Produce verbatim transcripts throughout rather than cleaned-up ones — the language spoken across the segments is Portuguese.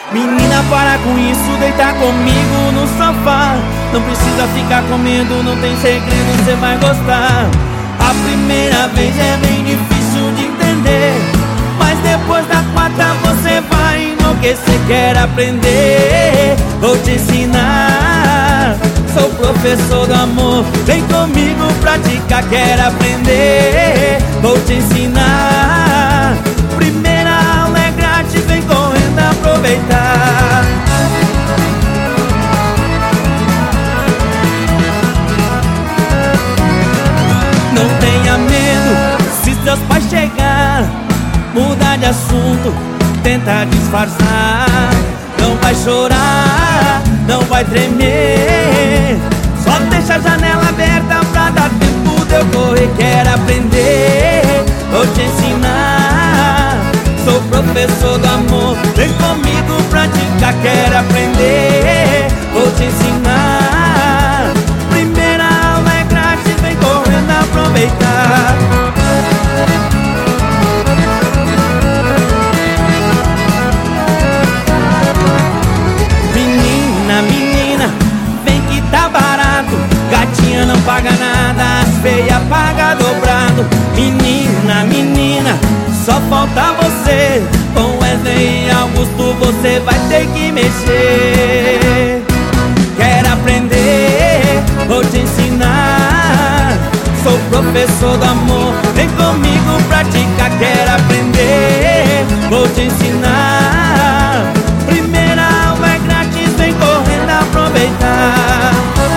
Menina, para com isso, deita comigo no sofá. Não precisa ficar com medo, não tem segredo, cê vai gostar. A primeira vez é bem difícil de entender, mas depois da quarta você vai enlouquecer. Quer aprender? Vou te ensinar. Sou professor do amor, vem comigo praticar. Quer aprender? Vou te ensinar. Primeira aula é grátis, vem correndo aproveitar. Não tenha medo, se seus pais chegar, muda de assunto, tenta disfarçar. Não vai chorar, não vai tremer, só deixa a janela aberta pra dar tempo de eu correr. Quer aprender? Vou te ensinar. Sou professor do amor, vem comigo praticar. Quer aprender? Vou te ensinar. Primeira aula é grátis, vem correndo aproveitar. Menina, menina, vem que tá barato. Gatinha não paga nada, as feias paga dobrado. Menina, menina, só falta você. Com Wesley e Augusto você vai ter que mexer. Quer aprender? Vou te ensinar. Sou professor do amor, vem comigo praticar. Quer aprender? Vou te ensinar. Primeira aula é grátis, vem correndo aproveitar.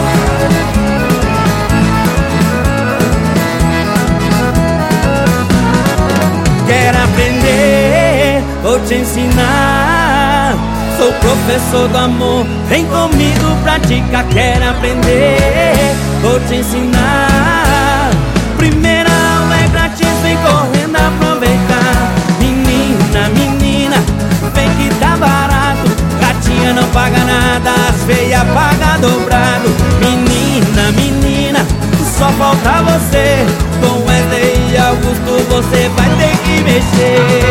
Quer aprender? Vou te ensinar. Sou professor do amor, vem comigo praticar. Quer aprender? Vou te ensinar. Primeira aula é grátis, vem correndo aproveitar. Menina, menina, vem que tá barato. Gatinha não paga nada, as feias paga dobrado. Menina, menina, só falta você. Com Wesley e Augusto você vai ter que mexer.